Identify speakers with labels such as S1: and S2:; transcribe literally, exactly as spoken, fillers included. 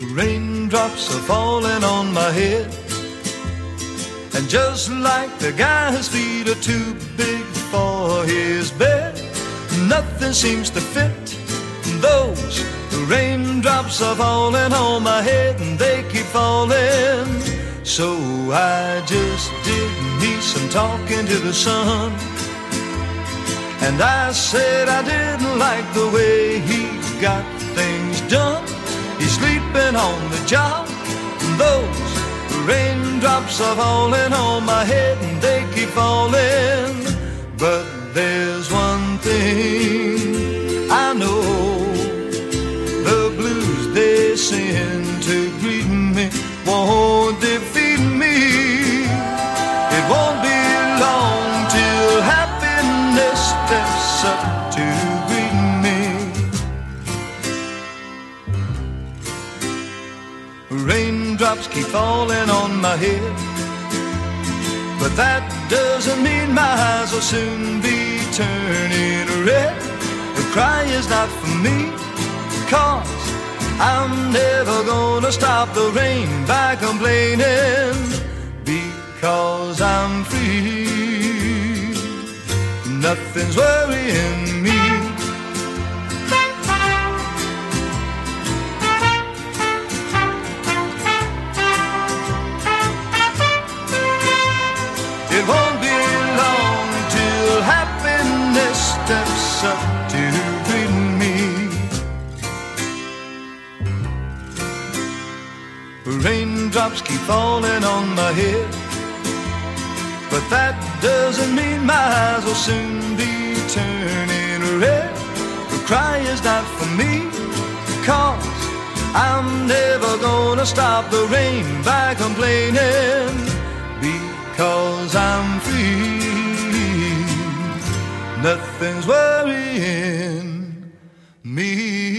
S1: Raindrops are falling on my head, and just like the guy whose feet are too big for his bed, nothing seems to fit. Those raindrops are falling on my head, and they keep falling. So I just did me some talking to the sun, and I said I didn't like the way he got things done. He's sleeping on the job. Those raindrops are falling on my head, and they keep falling. But there's one thing I know, the blues they sing to greet me won't defeat me. It won't be long till happiness steps up to greet me. Raindrops keep falling on my head, but that doesn't mean my eyes will soon be turning red. The cry is not for me, 'cause I'm never gonna stop the rain by complaining, because I'm free. Nothing's worrying me. It won't be long till happiness steps up to greet me. Raindrops keep falling on my head, but that doesn't mean my eyes will soon be turning red. The cry is not for me, 'cause I'm never gonna stop the rain by complaining, because I'm free. Nothing's worrying me.